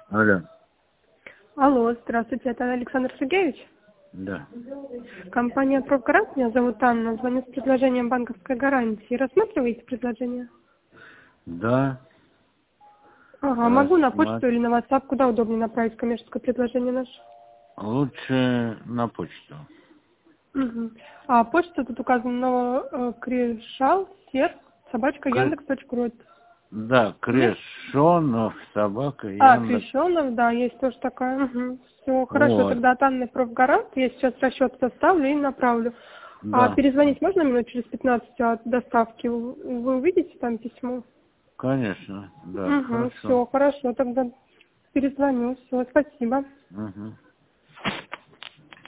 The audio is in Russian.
Алло. Алло, здравствуйте, это Александр Сергеевич? Да. Компания «Профгарант», меня зовут Анна, звоню с предложением банковской гарантии. Рассматриваете предложение? Да. Ага, могу на почту или на WhatsApp, куда удобнее направить коммерческое предложение наше? Лучше на почту. Угу. А почта тут указана Кришал, Сер, собачка, К- Яндекс.ру. Да, Нет? Крешонов, собака, Яндекс. Крещенов, да, есть тоже такая. Угу. Все, хорошо, Вот. тогда от Анны «Профгарант». Я сейчас расчет составлю и направлю. А Да, перезвонить можно минут через 15 от доставки? Вы увидите там письмо? конечно. Да, Угу, хорошо. все, хорошо, тогда перезвоню. Все, спасибо. Угу.